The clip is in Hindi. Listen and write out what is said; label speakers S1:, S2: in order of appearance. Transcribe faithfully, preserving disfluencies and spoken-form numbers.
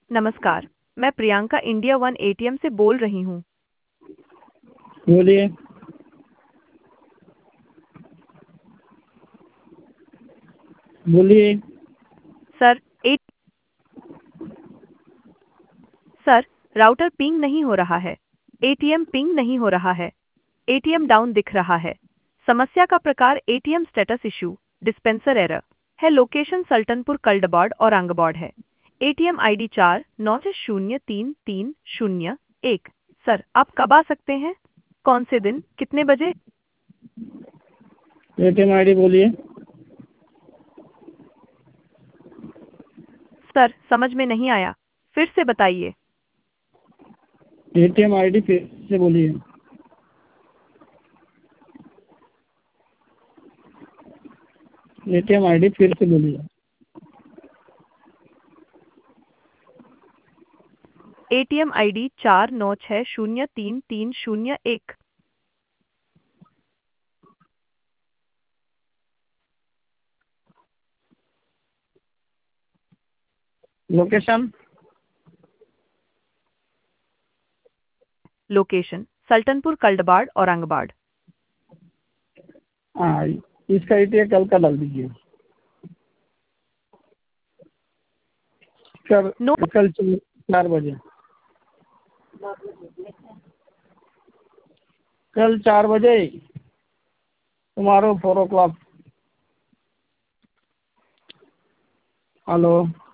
S1: नमस्कार, मैं प्रियंका इंडिया वन एटीएम से बोल रही हूँ।
S2: बोलिए। बोलिए।
S1: सर ए सर राउटर पिंग नहीं हो रहा है। एटीएम पिंग नहीं हो रहा है। एटीएम डाउन दिख रहा है। समस्या का प्रकार ATM status issue, dispenser error है। लोकेशन सल्टनपुर कल्डबार्ड और आंगबार्ड है। एटीएम आईडी चार नौ शून्य तीन तीन शून्य एक। सर आप कब आ सकते हैं? कौन से दिन, कितने बजे?
S2: एटीएम आईडी बोलिए।
S1: सर समझ में नहीं आया, फिर से बताइए।
S2: एटीएम आईडी फिर से बोलिए। एटीएम आईडी फिर से बोलिए।
S1: एटीएम आईडी चार नौ छः शून्य तीन तीन शून्य एक।
S2: लोकेशन
S1: लोकेशन सल्टनपुर कल्डबार्ड और आंगबार्ड।
S2: हाँ, इसका एटीएम कल का डाल दीजिए। कल
S1: नो
S2: कल चार बजे कल चार बजे tomorrow four o'clock. Hello.